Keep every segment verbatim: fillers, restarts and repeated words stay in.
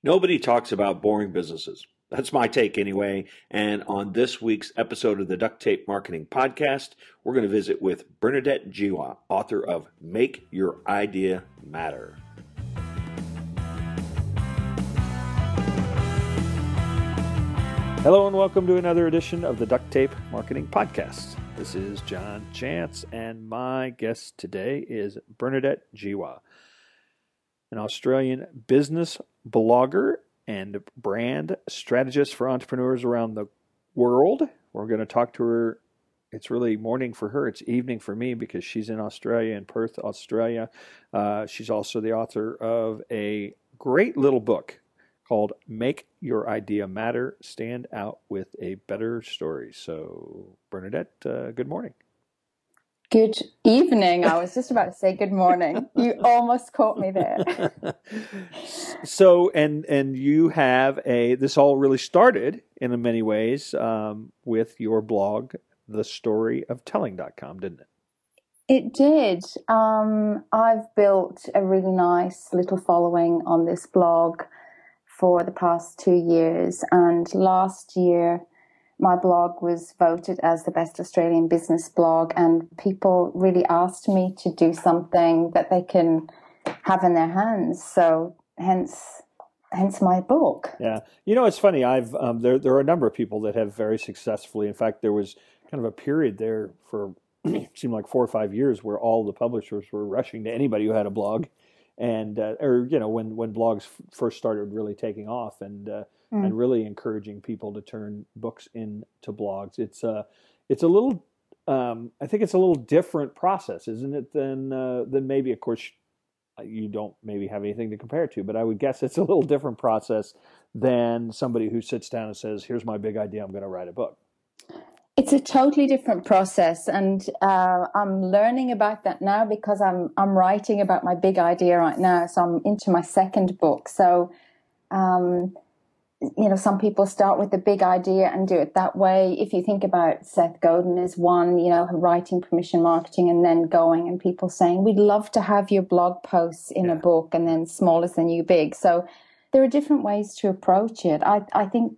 Nobody talks about boring businesses. That's my take anyway. And on this week's episode of the Duct Tape Marketing Podcast, we're going to visit with Bernadette Jiwa, author of Make Your Idea Matter. Hello and welcome to another edition of the Duct Tape Marketing Podcast. This is John Chance, and my guest today is Bernadette Jiwa, an Australian business blogger and brand strategist for entrepreneurs around the world. We're going to talk to her. It's really morning for her. It's evening for me because she's in Australia, in Perth, Australia. Uh, she's also the author of a great little book called Make Your Idea Matter, Stand Out with a Better Story. So, Bernadette, uh, good morning. Good evening. I was just about to say good morning. You almost caught me there. So, and and you have a, this all really started in many ways um, with your blog, the story of telling dot com, didn't it? It did. Um, I've built a really nice little following on this blog for the past two years. And last year, my blog was voted as the best Australian business blog, and people really asked me to do something that they can have in their hands. So hence, hence my book. Yeah. You know, it's funny. I've, um, there, there are a number of people that have very successfully, in fact, there was kind of a period there for, it seemed like four or five years where all the publishers were rushing to anybody who had a blog. And uh, or you know when when blogs f- first started really taking off, and uh, mm. and really encouraging people to turn books into blogs. It's a it's a little um, I think it's a little different process, isn't it? Than uh, than maybe, of course, you don't maybe have anything to compare to, but I would guess it's a little different process than somebody who sits down and says, "Here's my big idea. I'm going to write a book." It's a totally different process, and uh, I'm learning about that now because I'm I'm writing about my big idea right now. So I'm into my second book. So, um, you know, some people start with the big idea and do it that way. If you think about Seth Godin as one, you know, writing permission marketing and then going and people saying, "We'd love to have your blog posts in yeah. a book," and then small is the new big. So there are different ways to approach it. I I think.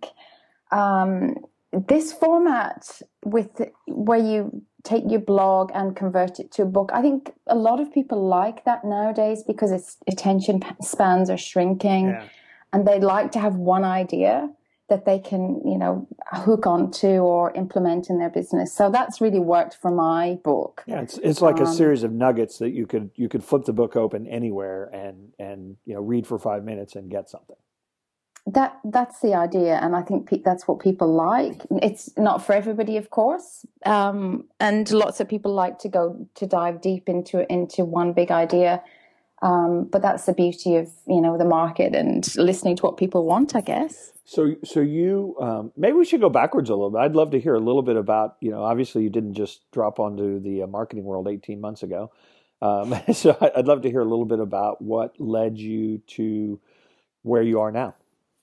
Um, This format with where you take your blog and convert it to a book, I think a lot of people like that nowadays because its attention spans are shrinking, yeah. and they like to have one idea that they can, you know, hook onto or implement in their business. So that's really worked for my book. Yeah, it's it's like um, a series of nuggets that you could you could flip the book open anywhere and and you know read for five minutes and get something. That that's the idea, and I think pe- that's what people like. It's not for everybody, of course, um, and lots of people like to go to dive deep into into one big idea. Um, but that's the beauty of you know the market and listening to what people want, I guess. So, so you um, maybe we should go backwards a little bit. I'd love to hear a little bit about you know. Obviously, you didn't just drop onto the uh, marketing world eighteen months ago. Um, so, I'd love to hear a little bit about what led you to where you are now.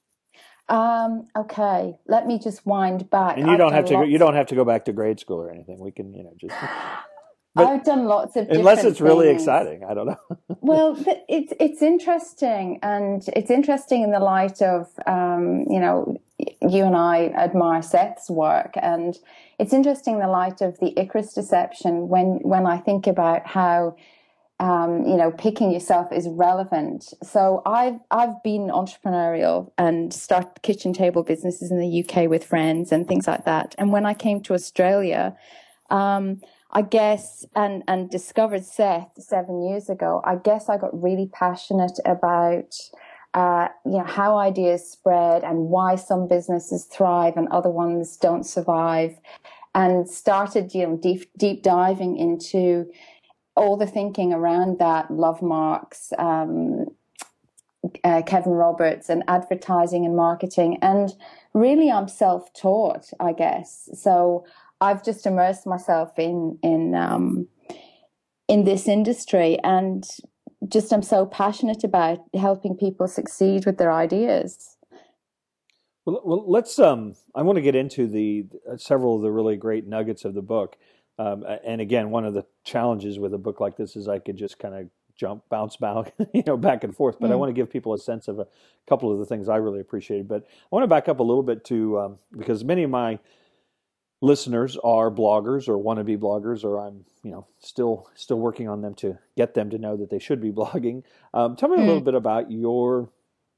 Um, okay, let me just wind back. And you I've don't have to go, you don't have to go back to grade school or anything. We can, you know, just but I've done lots of unless it's really things. exciting. I don't know. Well, it's it's interesting, and it's interesting in the light of um, you know, you and I admire Seth's work, and it's interesting in the light of the Icarus deception when when I think about how Um, you know, picking yourself is relevant. So I've I've been entrepreneurial and started kitchen table businesses in the U K with friends and things like that. And when I came to Australia, um, I guess and and discovered Seth seven years ago, I guess I got really passionate about uh, you know how ideas spread and why some businesses thrive and other ones don't survive, and started you know deep deep diving into all the thinking around that, Love Marks, um, uh, Kevin Roberts, and advertising and marketing. And really, I'm self-taught, I guess. So I've just immersed myself in in um, in this industry, and just I'm so passionate about helping people succeed with their ideas. Well, well let's. Um, I want to get into the uh, several of the really great nuggets of the book. Um, and again, one of the challenges with a book like this is I could just kind of jump, bounce back, you know, back and forth. But mm. I want to give people a sense of a couple of the things I really appreciated. But I want to back up a little bit to um, because many of my listeners are bloggers or want to be bloggers, or I'm, you know, still still working on them to get them to know that they should be blogging. Um, tell me mm. a little bit about your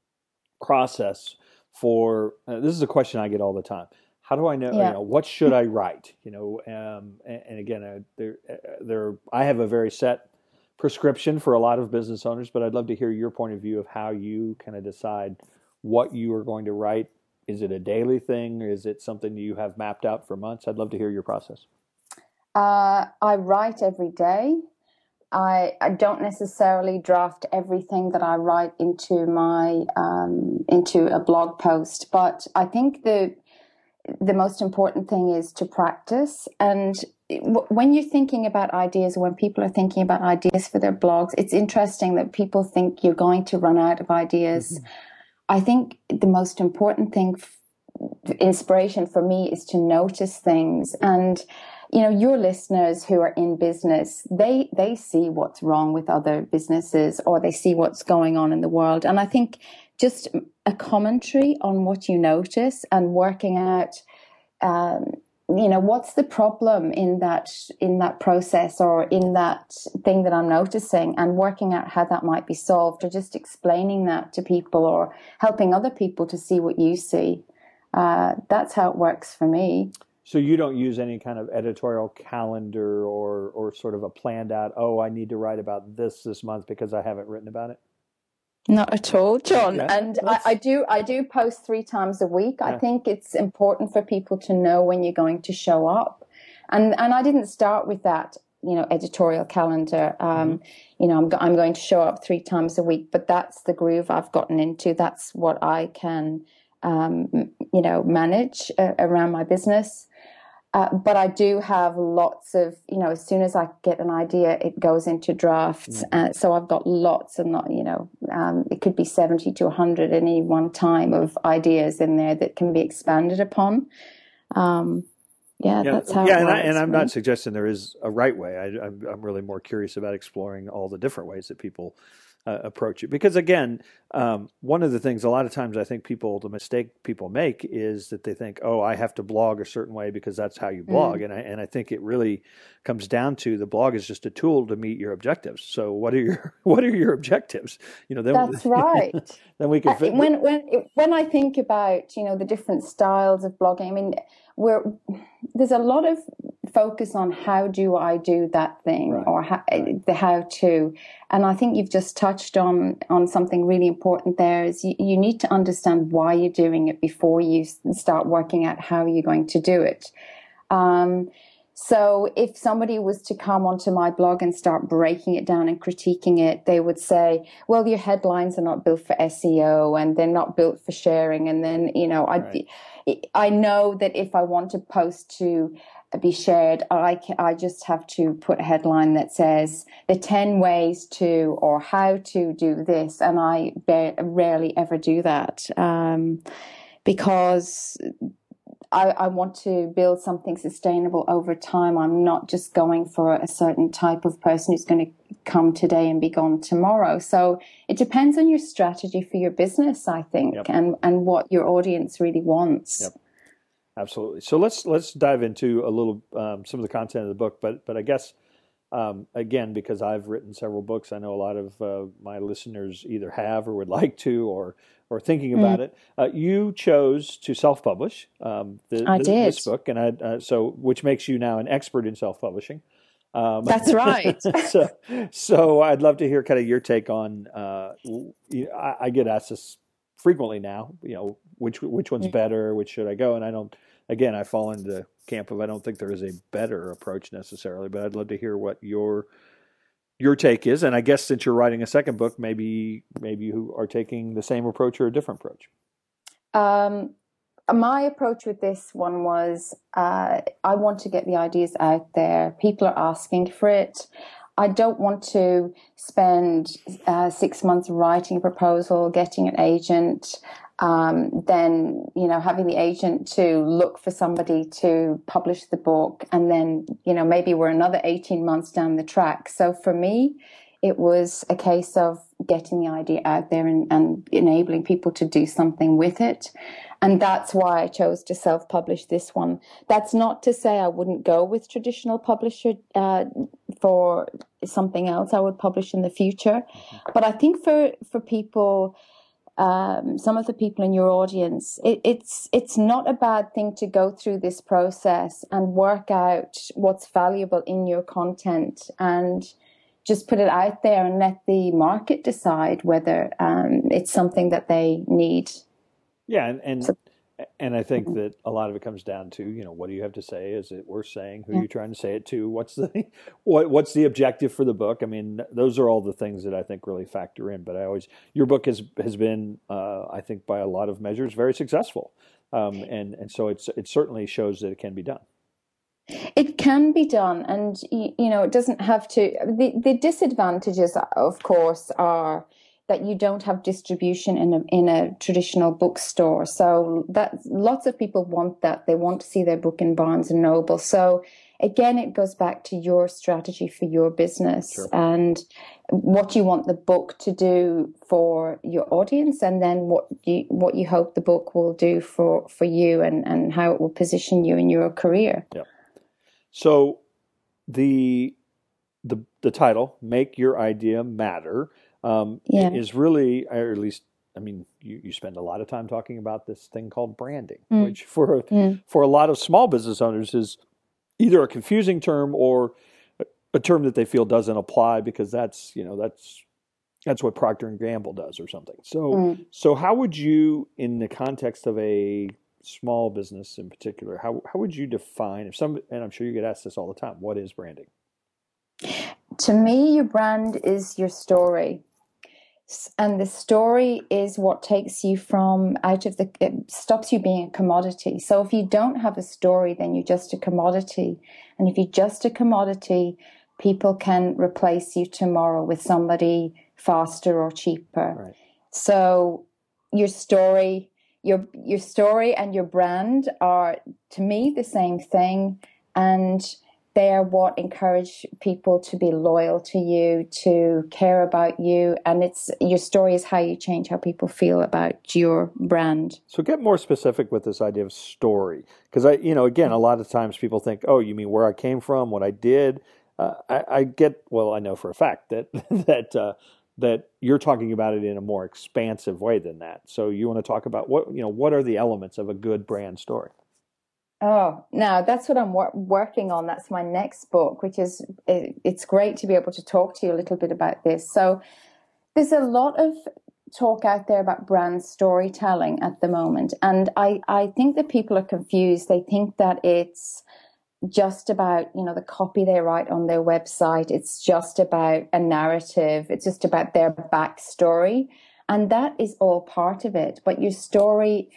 process for. Uh, this is a question I get all the time. How do I know, yeah. you know, what should I write? You know, um, and, and again, uh, there, uh, there, I have a very set prescription for a lot of business owners, but I'd love to hear your point of view of how you kind of decide what you are going to write. Is it a daily thing? Or is it something you have mapped out for months? I'd love to hear your process. Uh, I write every day. I, I don't necessarily draft everything that I write into my um, into a blog post, but I think the the most important thing is to practice. And when you're thinking about ideas, when people are thinking about ideas for their blogs, it's interesting that people think you're going to run out of ideas. Mm-hmm. I think the most important thing, inspiration for me, is to notice things. And, you know, your listeners who are in business, they, they see what's wrong with other businesses, or they see what's going on in the world. And I think just a commentary on what you notice and working out, um, you know, what's the problem in that in that process or in that thing that I'm noticing, and working out how that might be solved, or just explaining that to people or helping other people to see what you see. Uh, that's how it works for me. So you don't use any kind of editorial calendar or or sort of a planned out, oh, I need to write about this this month because I haven't written about it? Not at all, John. Yeah, and I, I do I do post three times a week. Yeah. I think it's important for people to know when you're going to show up. And and I didn't start with that, you know, editorial calendar. Um, mm-hmm. You know, I'm, I'm going to show up three times a week, but that's the groove I've gotten into. That's what I can, um, you know, manage uh, around my business. Uh, but I do have lots of, you know, as soon as I get an idea, it goes into drafts. Mm. Uh, so I've got lots and not, you know, um, it could be seventy to one hundred at any one time of ideas in there that can be expanded upon. Um, yeah, yeah, that's how yeah, it and, works, I, and I'm right? not suggesting there is a right way. I, I'm, I'm really more curious about exploring all the different ways that people Uh, approach it, because again, um, one of the things a lot of times I think people, the mistake people make is that they think, oh, I have to blog a certain way because that's how you blog, mm. and I and I think it really comes down to the blog is just a tool to meet your objectives. So what are your what are your objectives? You know, then, that's right. Then we can fit. Uh, when when when I think about, you know, the different styles of blogging, I mean, we're there's a lot of focus on how do I do that thing, right. or how, right. the how to. And I think you've just touched on, on something really important there is you, you need to understand why you're doing it before you start working out how you're going to do it. Um, so if somebody was to come onto my blog and start breaking it down and critiquing it, they would say, well, your headlines are not built for S E O and they're not built for sharing. And then, you know, right. I, I know that if I want to post to be shared, I, can, I just have to put a headline that says the ten ways to, or how to do this. And I ba- rarely ever do that um, because I, I want to build something sustainable over time. I'm not just going for a certain type of person who's going to come today and be gone tomorrow. So it depends on your strategy for your business, I think, yep. and, and what your audience really wants. Yep. Absolutely. So let's let's dive into a little um, some of the content of the book. But but I guess um, again, because I've written several books, I know a lot of uh, my listeners either have or would like to, or or thinking about mm. it. Uh, you chose to self-publish um, the, I the, did. this book, and I uh, so which makes you now an expert in self-publishing. Um, That's right. so so I'd love to hear kind of your take on. Uh, I, I get asked this frequently now. You know, which which one's mm. better? Which should I go? And I don't. Again, I fall into the camp of I don't think there is a better approach necessarily, but I'd love to hear what your your take is. And I guess since you're writing a second book, maybe maybe you are taking the same approach or a different approach. Um, my approach with this one was uh, I want to get the ideas out there. People are asking for it. I don't want to spend uh, six months writing a proposal, getting an agent, um, then, you know, having the agent to look for somebody to publish the book. And then, you know, maybe we're another eighteen months down the track. So for me, It was a case of getting the idea out there and, and enabling people to do something with it. And that's why I chose to self-publish this one. That's not to say I wouldn't go with traditional publisher uh, for something else I would publish in the future. But I think for, for people, um, some of the people in your audience, it, it's it's not a bad thing to go through this process and work out what's valuable in your content and just put it out there and let the market decide whether um, it's something that they need. Yeah, and and, So, and I think that a lot of it comes down to, you know, what do you have to say? Is it worth saying? Who yeah. are you trying to say it to? What's the what what's the objective for the book? I mean, those are all the things that I think really factor in. But I always, your book has has been, uh, I think, by a lot of measures, very successful, um, and and so it's it certainly shows that it can be done. It can be done, and you know, it doesn't have to. The, the disadvantages, of course, are that you don't have distribution in a in a traditional bookstore. So that lots of people want that. They want to see their book in Barnes and Noble. So again, it goes back to your strategy for your business Sure. and what you want the book to do for your audience, and then what you what you hope the book will do for for you, and and how it will position you in your career. Yeah. So the the the title, Make Your Idea Matter, um, Yeah. is really, or at least, I mean, you, you spend a lot of time talking about this thing called branding, Mm. which for Mm. for a lot of small business owners is either a confusing term or a, a term that they feel doesn't apply because that's, you know, that's that's what Procter and Gamble does or something. So Mm. so how would you, in the context of a small business in particular, how how would you define, if some, and I'm sure you get asked this all the time, what is branding? To me, your brand is your story. And the story is what takes you from out of the, it stops you being a commodity. So if you don't have a story, then you're just a commodity. And if you're just a commodity, people can replace you tomorrow with somebody faster or cheaper. Right. So your story, your your story and your brand are, to me, the same thing. And they are what encourage people to be loyal to you, to care about you. And it's your story is how you change how people feel about your brand. So get more specific with this idea of story. Because, I, you know, again, a lot of times people think, oh, you mean where I came from, what I did. Uh, I, I get, well, I know for a fact that that uh, that you're talking about it in a more expansive way than that. So you want to talk about what, you know, what are the elements of a good brand story? Oh, no, that's what I'm wor- working on. That's my next book, which is, it, it's great to be able to talk to you a little bit about this. So there's a lot of talk out there about brand storytelling at the moment. And I, I think that people are confused. They think that it's just about, you know, the copy they write on their website. It's just about a narrative. It's just about their backstory. And that is all part of it. But your story,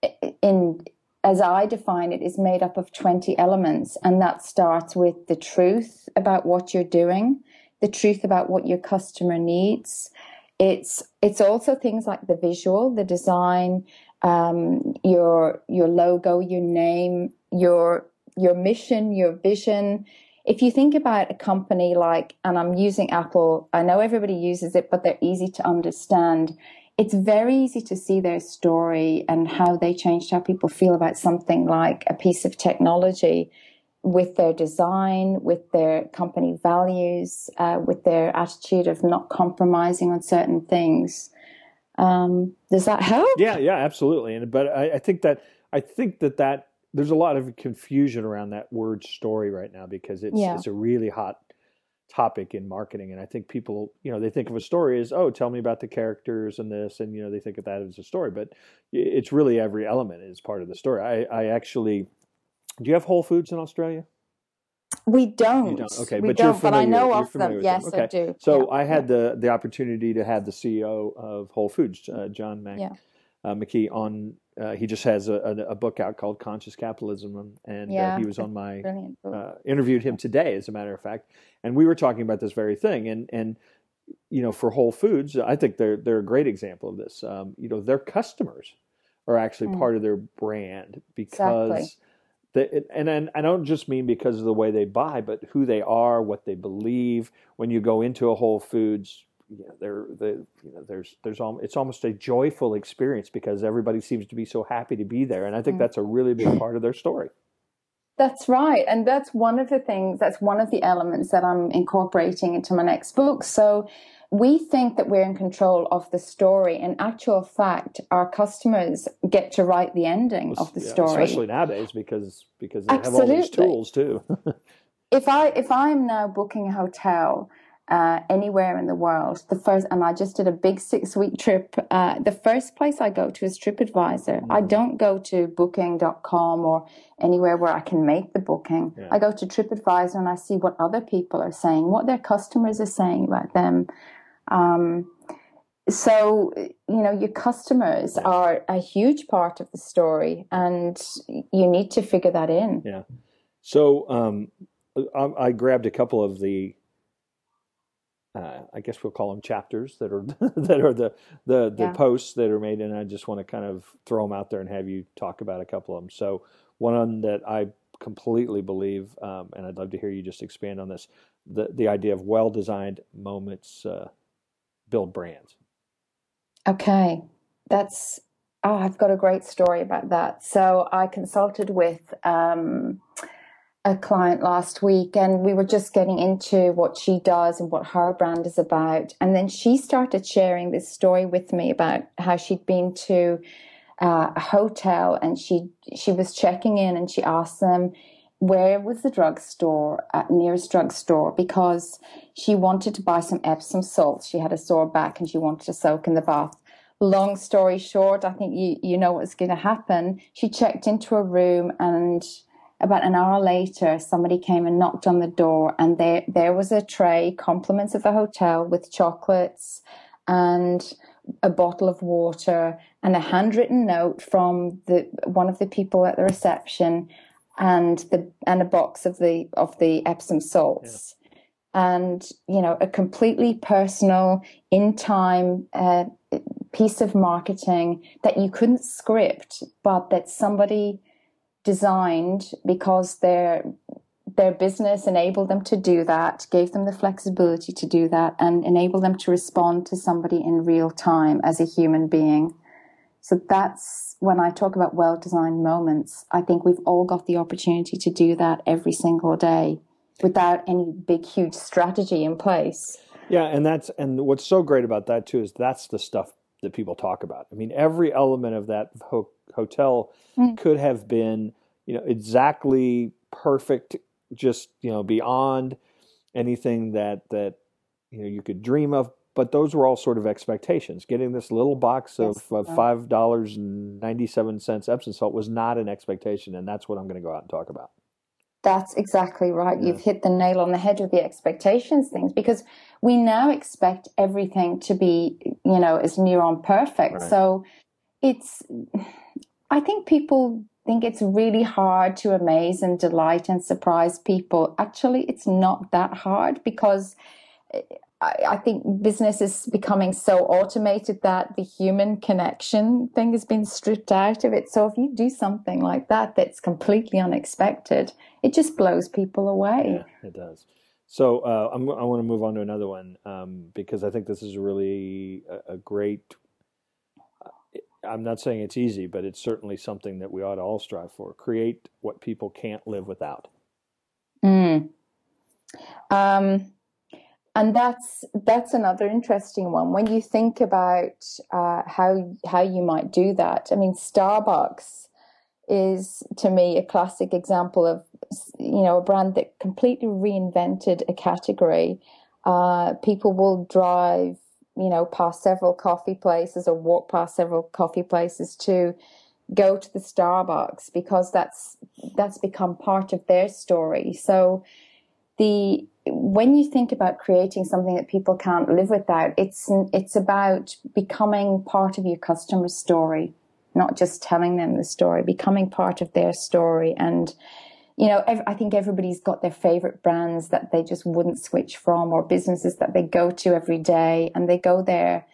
in as I define it, is made up of twenty elements. And that starts with the truth about what you're doing, the truth about what your customer needs. It's it's also things like the visual, the design, um, your your logo, your name, your your mission, your vision. If you think about a company like, and I'm using Apple, I know everybody uses it, but they're easy to understand. It's very easy to see their story and how they changed how people feel about something like a piece of technology, with their design, with their company values, uh, with their attitude of not compromising on certain things. Um, does that help? Yeah, yeah, absolutely. And but I, I think that I think that that there's a lot of confusion around that word story right now because it's Yeah. it's a really hot topic in marketing. And I think people, you know, they think of a story as, oh, tell me about the characters and this, and, you know, they think of that as a story, but it's really every element is part of the story. I, I actually, do you have Whole Foods in Australia? We don't. You don't. Okay, we but don't, you're familiar. But I know you're of familiar them. with Yes, them. Okay. I do. So yeah. I had yeah. the the opportunity to have the C E O of Whole Foods, uh, John Mac, Yeah. uh, McKee, on. Uh, he just has a, a, a book out called Conscious Capitalism, and Yeah, uh, he was on my brilliant book. uh, interviewed him today, as a matter of fact, and we were talking about this very thing. And and you know, for Whole Foods, I think they're they're a great example of this. Um, you know, their customers are actually Mm. part of their brand because Exactly. The, and, and I don't just mean because of the way they buy, but who they are, what they believe. When you go into a Whole Foods, you know, they're, they, you know, there's, there's, it's almost a joyful experience because everybody seems to be so happy to be there. And I think that's a really big part of their story. That's right. And that's one of the things, that's one of the elements that I'm incorporating into my next book. So we think that we're in control of the story. In actual fact, our customers get to write the ending of the yeah, story. Especially nowadays because because they Absolutely. have all these tools too. if I if I'm now booking a hotel uh, anywhere in the world, the first and I just did a big six week trip. Uh, the first place I go to is TripAdvisor. Mm-hmm. I don't go to booking dot com or anywhere where I can make the booking. Yeah. I go to TripAdvisor and I see what other people are saying, what their customers are saying about them. Um, so, you know, your customers yeah. are a huge part of the story and you need to figure that in. Yeah. So um, I, I grabbed a couple of the, uh, I guess we'll call them chapters that are that are the the, the yeah. posts that are made, and I just want to kind of throw them out there and have you talk about a couple of them. So one that I completely believe, um, and I'd love to hear you just expand on this, the, the idea of well-designed moments uh, build brands. Okay, that's, oh, I've got a great story about that. So I consulted with um, a client last week and we were just getting into what she does and what her brand is about. And then she started sharing this story with me about how she'd been to uh, a hotel and she, she was checking in and she asked them, where was the drugstore, uh, nearest drugstore? Because she wanted to buy some Epsom salts. She had a sore back and she wanted to soak in the bath. Long story short, I think you, you know what's going to happen. She checked into a room and about an hour later, somebody came and knocked on the door and there, there was a tray, compliments of the hotel with chocolates and a bottle of water and a handwritten note from the one of the people at the reception and the and a box of the of the Epsom salts, yeah. and you know a completely personal, in time uh, piece of marketing that you couldn't script, but that somebody designed because their their business enabled them to do that, gave them the flexibility to do that, and enabled them to respond to somebody in real time as a human being. So that's when I talk about well-designed moments. I think we've all got the opportunity to do that every single day without any big, huge strategy in place. Yeah, and that's and what's so great about that too is that's the stuff that people talk about. I mean, every element of that ho- hotel mm. could have been, you know, exactly perfect, just you know, beyond anything that that you know you could dream of. But those were all sort of expectations. Getting this little box of, yes, of five dollars and ninety-seven cents Epsom salt was not an expectation, and that's what I'm going to go out and talk about. That's exactly right. Yeah. You've hit the nail on the head with the expectations things, because we now expect everything to be, you know, as near on perfect. Right. So it's, I think people think it's really hard to amaze and delight and surprise people. Actually, it's not that hard because I think business is becoming so automated that the human connection thing has been stripped out of it. So if you do something like that that's completely unexpected, it just blows people away. Yeah, it does. So uh, I'm, I want to move on to another one um, because I think this is really a, a great, I'm not saying it's easy, but it's certainly something that we ought to all strive for. Create what people can't live without. Mm. Um. And that's that's another interesting one. When you think about uh, how how you might do that, I mean, Starbucks is to me a classic example of you know a brand that completely reinvented a category. Uh, people will drive you know past several coffee places or walk past several coffee places to go to the Starbucks because that's that's become part of their story. So the when you think about creating something that people can't live without, it's it's about becoming part of your customer's story, not just telling them the story, becoming part of their story. And, you know, ev- I think everybody's got their favorite brands that they just wouldn't switch from, or businesses that they go to every day, and they go there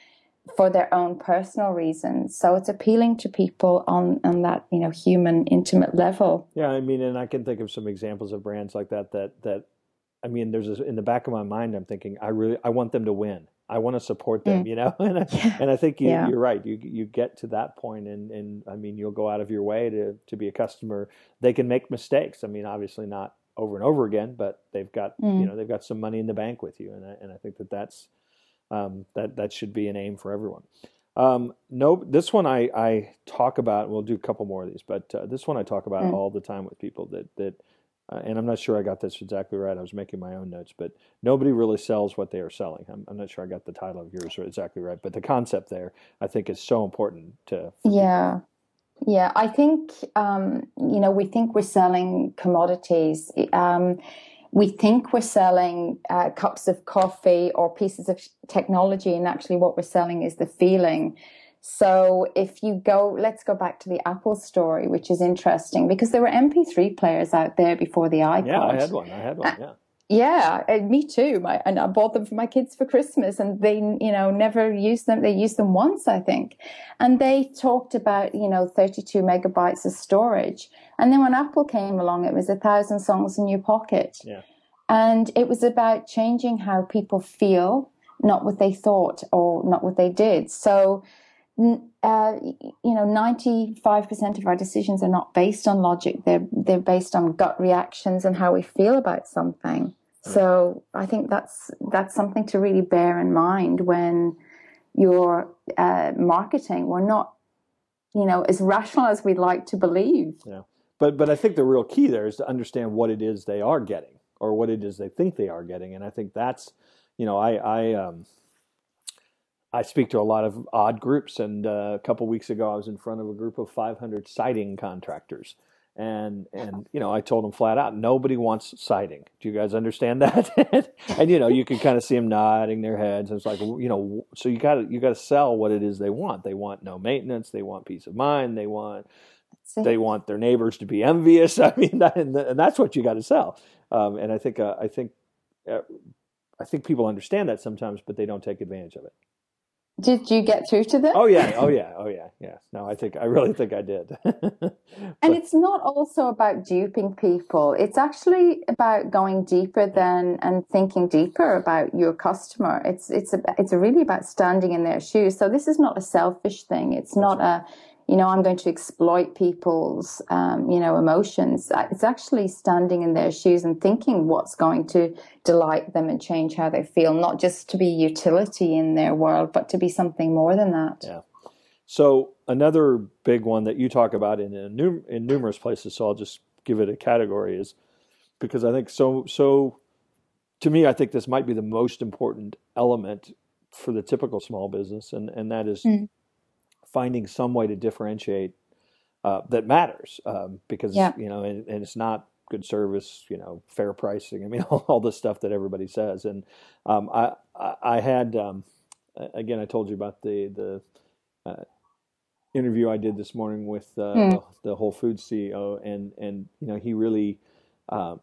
for their own personal reasons. So it's appealing to people on, on that, you know, human, intimate level. Yeah, I mean, and I can think of some examples of brands like that, that, that, I mean, there's a, in the back of my mind, I'm thinking, I really, I want them to win. I want to support them, mm. you know, and I, yeah. and I think you, yeah. you're right. You, you get to that point and, and I mean, you'll go out of your way to, to be a customer. They can make mistakes. I mean, obviously not over and over again, but they've got, mm. you know, they've got some money in the bank with you. And I, and I think that that's, um, that, that should be an aim for everyone. Um, no, this one I, I talk about, we'll do a couple more of these, but uh, this one I talk about mm. all the time with people that, that, uh, and I'm not sure I got this exactly right. I was making my own notes, but nobody really sells what they are selling. I'm, I'm not sure I got the title of yours exactly right, but the concept there, I think, is so important to. Yeah. People. Yeah. I think, um, you know, we think we're selling commodities. Um, we think we're selling uh, cups of coffee or pieces of technology, and actually what we're selling is the feeling. So if you go, let's go back to the Apple story, which is interesting because there were M P three players out there before the iPod. Yeah, I had one. I had one, yeah. Uh, yeah, me too. My, and I bought them for my kids for Christmas, and they, you know, never used them. They used them once, I think. And they talked about, you know, thirty-two megabytes of storage. And then when Apple came along, it was a thousand songs in your pocket. Yeah. And it was about changing how people feel, not what they thought or not what they did. So, uh, you know, ninety-five percent of our decisions are not based on logic. They're, they're based on gut reactions and how we feel about something. So I think that's, that's something to really bear in mind when you're uh, marketing. We're not, you know, as rational as we'd like to believe. Yeah. But, but I think the real key there is to understand what it is they are getting or what it is they think they are getting. And I think that's, you know, I, I, um, I speak to a lot of odd groups, and uh, a couple weeks ago I was in front of a group of five hundred siding contractors, and and you know I told them flat out, nobody wants siding. Do you guys understand that? And you know you can kind of see them nodding their heads. And it's like, you know, so you got to you got to sell what it is they want. They want no maintenance. They want peace of mind. They want they want their neighbors to be envious. I mean, that, and that's what you got to sell. Um, and I think uh, I think uh, I think people understand that sometimes, but they don't take advantage of it. Did you get through to them? Oh yeah, oh yeah, oh yeah, yeah. No, I think I really think I did. But, and it's not also about duping people. It's actually about going deeper than and thinking deeper about your customer. It's it's a, it's really about standing in their shoes. So this is not a selfish thing. It's not a, you know, I'm going to exploit people's, um, you know, emotions. It's actually standing in their shoes and thinking what's going to delight them and change how they feel, not just to be utility in their world, but to be something more than that. Yeah. So another big one that you talk about in in, in numerous places, so I'll just give it a category, is because I think so, so to me, I think this might be the most important element for the typical small business, and, and that is mm. finding some way to differentiate uh, that matters, um, because, yeah. you know, and, and it's not good service, you know, fair pricing. I mean, all, all the stuff that everybody says. And um, I, I, I had, um, again, I told you about the, the uh, interview I did this morning with uh, mm. the, the Whole Foods C E O. And, and, you know, he really uh,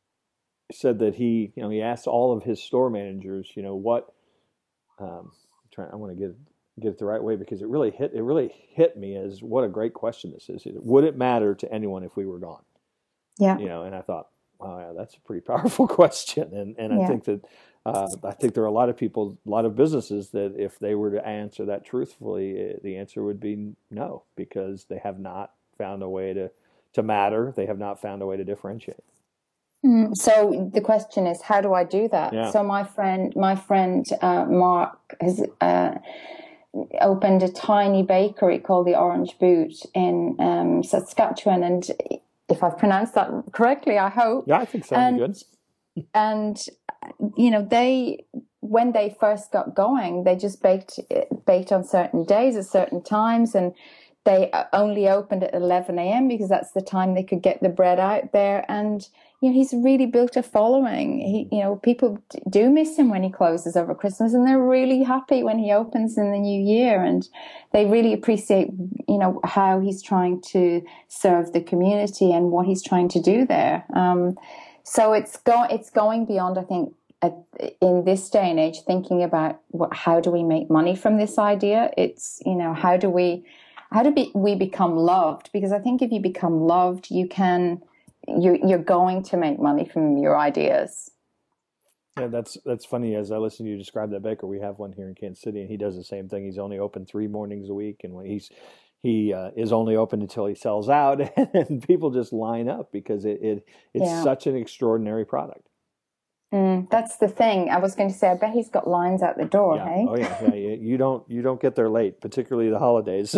said that he, you know, he asked all of his store managers, you know, what, um, I'm trying, I want to get get it the right way, because it really hit, it really hit me as what a great question this is. Would it matter to anyone if we were gone? Yeah. You know, and I thought, wow, yeah, that's a pretty powerful question. And, and yeah. I think that, uh, I think there are a lot of people, a lot of businesses that if they were to answer that truthfully, the answer would be no, because they have not found a way to, to matter. They have not found a way to differentiate. Mm, so the question is, how do I do that? Yeah. So my friend, my friend, uh, Mark has, uh, opened a tiny bakery called the Orange Boot in um, Saskatchewan, and if I've pronounced that correctly, I hope. Yeah, I think so. And, good. and you know, they when they first got going, they just baked baked on certain days at certain times, and they only opened at eleven a.m. because that's the time they could get the bread out there. And you know, he's really built a following. He, you know, people do miss him when he closes over Christmas, and they're really happy when he opens in the new year. And they really appreciate, you know, how he's trying to serve the community and what he's trying to do there. Um, so it's go, it's going beyond, I think, at, in this day and age, thinking about what, how do we make money from this idea? It's, you know, how do we, how do be, we become loved? Because I think if you become loved, you can, you, you're going to make money from your ideas. Yeah, that's that's funny. As I listen to you describe that baker, we have one here in Kansas City, and he does the same thing. He's only open three mornings a week, and when he's he uh, is only open until he sells out, and people just line up because it, it it's Yeah. such an extraordinary product. Mm, that's the thing. I was going to say, I bet he's got lines out the door, Yeah. hey? Oh yeah. Yeah. You you don't you don't get there late, particularly the holidays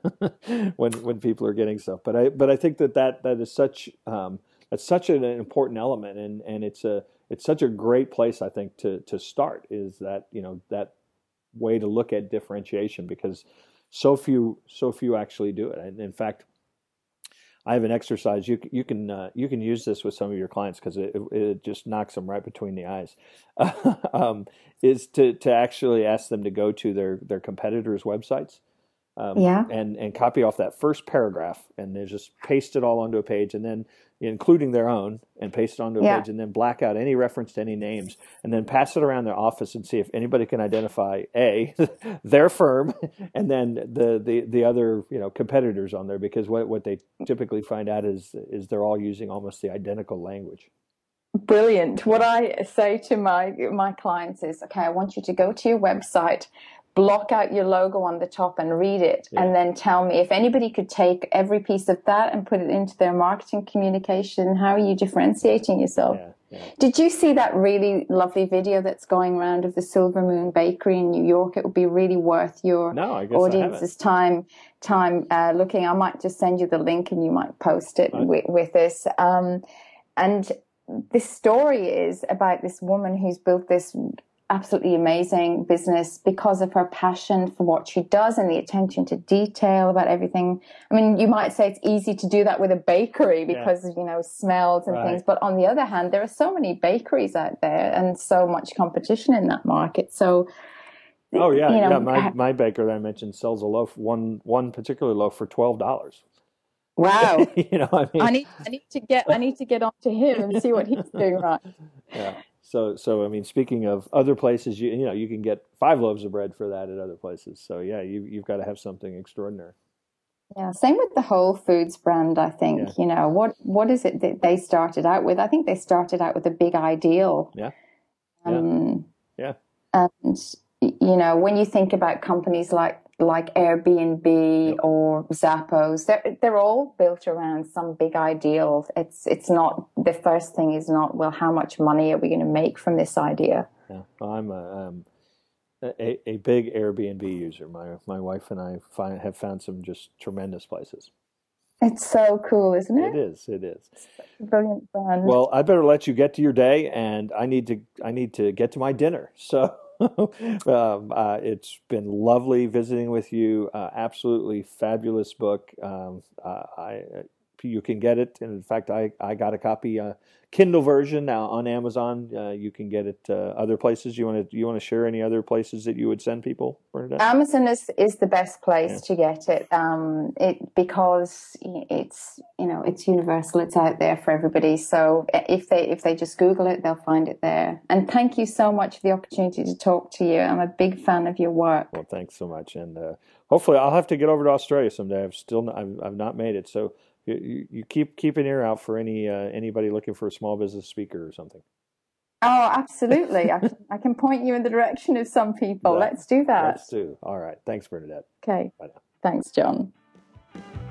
when when people are getting stuff. But I but I think that that, that is such um, that's such an important element, and, and it's a it's such a great place, I think, to to start, is that, you know, that way to look at differentiation, because so few so few actually do it. And in fact, I have an exercise. You you can uh, you can use this with some of your clients, because it, it just knocks them right between the eyes. um, is to to actually ask them to go to their their competitors' websites, um, Yeah. and and copy off that first paragraph, and they just paste it all onto a page, and then including their own, and paste it onto a Yeah. page, and then black out any reference to any names, and then pass it around their office and see if anybody can identify a their firm, and then the, the the other, you know, competitors on there, because what what they typically find out is is they're all using almost the identical language. Brilliant. What I say to my my clients is, okay, I want you to go to your website, block out your logo on the top and read it, Yeah. and then tell me if anybody could take every piece of that and put it into their marketing communication, how are you differentiating yourself? Yeah, yeah. Did you see that really lovely video that's going around of the Silver Moon Bakery in New York? It would be really worth your No, I guess I audience's time time uh, looking. I might just send you the link and you might post it Right. with, with this. Um, and this story is about this woman who's built this absolutely amazing business because of her passion for what she does and the attention to detail about everything. I mean, you might say it's easy to do that with a bakery because, yeah. you know, smells and Right. things. But on the other hand, there are so many bakeries out there and so much competition in that market. So, oh yeah, you know, yeah. My my baker that I mentioned sells a loaf, one one particular loaf, for twelve dollars. Wow. You know, I mean, I need I need to get I need to get onto him and see what he's doing right. Yeah. So so I mean, speaking of other places, you you know, you can get five loaves of bread for that at other places. So yeah, you you've got to have something extraordinary. Yeah, same with the Whole Foods brand, I think. Yeah. You know, what what is it that they started out with? I think they started out with a big ideal. Yeah. Yeah. Um, yeah. And you know, when you think about companies like like Airbnb Yep. or Zappos, they're they're all built around some big ideal. It's it's not, the first thing is not, well, how much money are we going to make from this idea? Yeah. Well, I'm a, um, a a big Airbnb user. My my wife and I find, have found some just tremendous places. It's so cool, isn't it? It is. It is. Brilliant brand. Well, I better let you get to your day, and I need to I need to get to my dinner. So um, uh, it's been lovely visiting with you. Uh, absolutely fabulous book. Um, uh, I you can get it, and in fact, I, I got a copy, uh, Kindle version now on Amazon. Uh, you can get it uh, other places. You want to you want to share any other places that you would send people, Bernadette? Amazon is, is the best place Yeah. to get it. Um, it because it's you know it's universal. It's out there for everybody. So if they if they just Google it, they'll find it there. And thank you so much for the opportunity to talk to you. I'm a big fan of your work. Well, thanks so much, and uh, hopefully I'll have to get over to Australia someday. I've still not, I've, I've not made it, so you, you keep keep an ear out for any uh, anybody looking for a small business speaker or something. Oh, absolutely. I can, I can point you in the direction of some people. Yeah. Let's do that. Let's do. All right. Thanks, Bernadette. Okay. Bye now. Thanks, John.